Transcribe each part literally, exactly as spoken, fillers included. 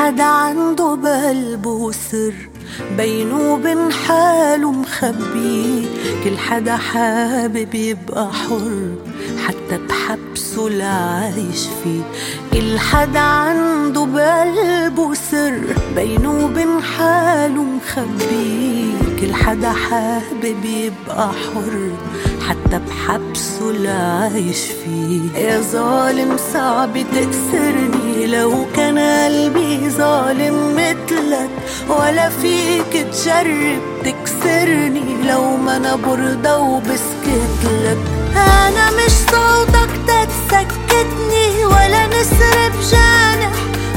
حدا عنده بقلب وسر بينه وبين حاله مخبيه. كل حدا حابب يبقى حر حتى بحبسه اللي عايش فيه. كل حدا عنده بقلبه سر بينه وبين حاله مخبيه. كل حدا حابب يبقى حر حتى بحبسه اللي عايش فيه. يا ظالم صعب تأسرني لو كان قلبي ظالم مثلك، ولا فيك تجرب تكسرني لو ما انا برضى وبسكتلك. انا مش صوتك تتسكتني ولا نسر بجانح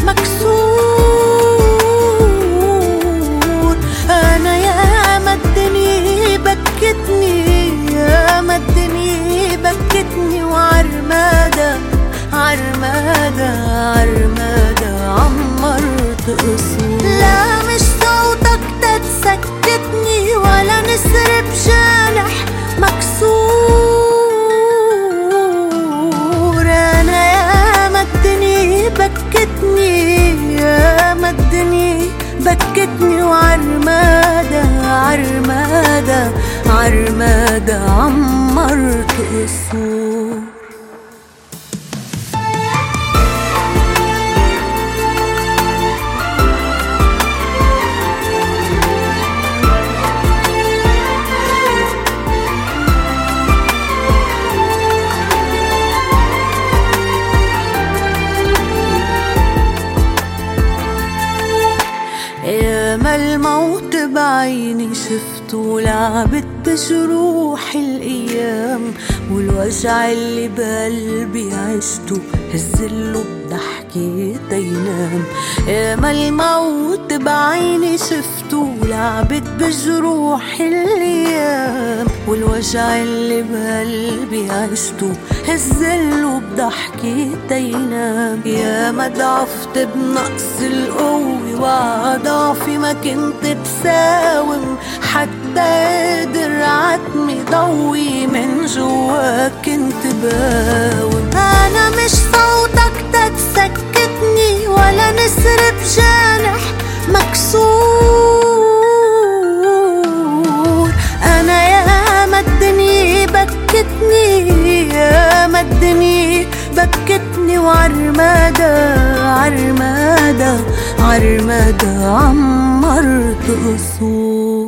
مكسور. انا ياما الدنيا بكتني، ياما الدنيا بكتني، وعرمادة عرمادة عرمادة عمرت قصور. لا مش صوتك تتسكتني ولا نسر بجانح مكسور. انا ياما الدنيا بكتني، ياما الدنيا بكتني، وعرمادة عرمادة عرمادة عمرت قصور. ياما الموت بعيني شفته لعبت بجروح الأيام، والوجع اللي بقلبي عشته هزله بضحكي تينام. ياما الموت بعيني شفته لعبت بجروح الأيام، والوجع اللي بقلبي عشته هزله بضحكي تينام. ياما ضعفت بنقص القوة وضعفي ما كنت بساوم، حتى قادر عتمي ضوي من جوا كنت باوم. انا مش صوتك تتسكتني ولا نسر بجانح مكسور. انا ياما الدنيا بكتني، ياما الدنيا بكتني، وعرمادة عرمادة عرمادة عمرت قصور.